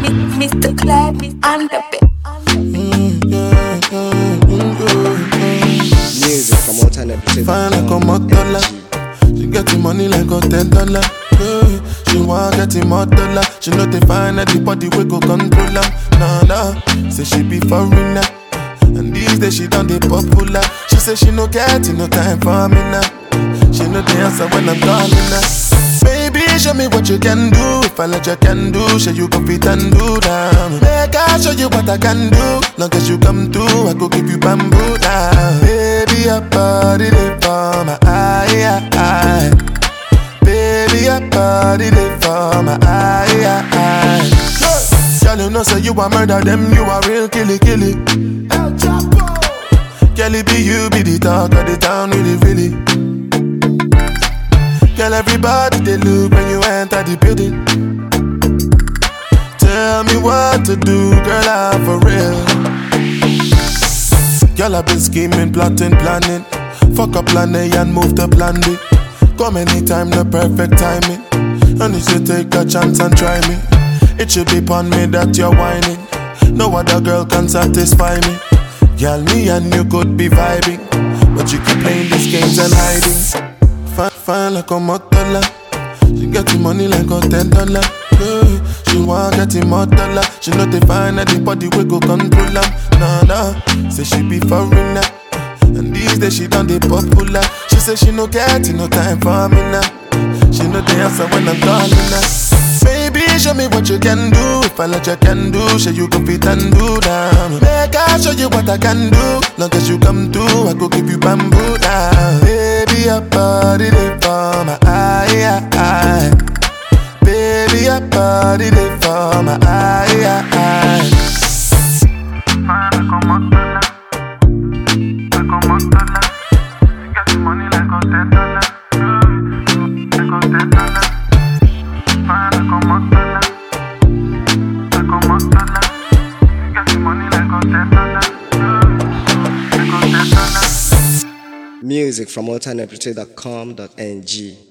Mr. Clap and the bit. Music from alternative. Fine like a $1. She get the money like a $10. Yeah. She want get him $1. She know they find anybody we go control her. Nah, say she be foreigner. And these days she done the popular. She say she no get no time for me now. She know the answer when I'm calling her. Baby, show me what you can do. If I let you can do, show you go fit and do that. Make I show you what I can do. Long as you come through, I go give you bamboo down. Baby, your body they for my eye. Baby, your body they for my eye. Girl, you know say you a murder them, you a real killy. El Chapo. Girl, it be you be the talk of the town, really. Girl, everybody they look when you enter the building. Tell me what to do, girl, I'm for real. Girl, I've been scheming, plotting, planning. Fuck up plan A and move to plan B. Come anytime, the perfect timing. And you should take a chance and try me. It should be upon me that you're whining. No other girl can satisfy me. Girl, me and you could be vibing, but you keep playing these games and hiding. Fine like a $1. She get the money like a $10. Yeah. She want get him $1. She know they find anybody we go control her. Nah, say she be foreigner. And these days she done the popular. She say she no get no time for me now. She know the answer when I'm calling her. Baby, show me what you can do. If I let you can do, show you go fit and do that. Make I show you what I can do. Long as you come through, I go give you bamboo down. Baby, your body they for my eye. Baby, your body they for my eye. Music from alternative.com.ng.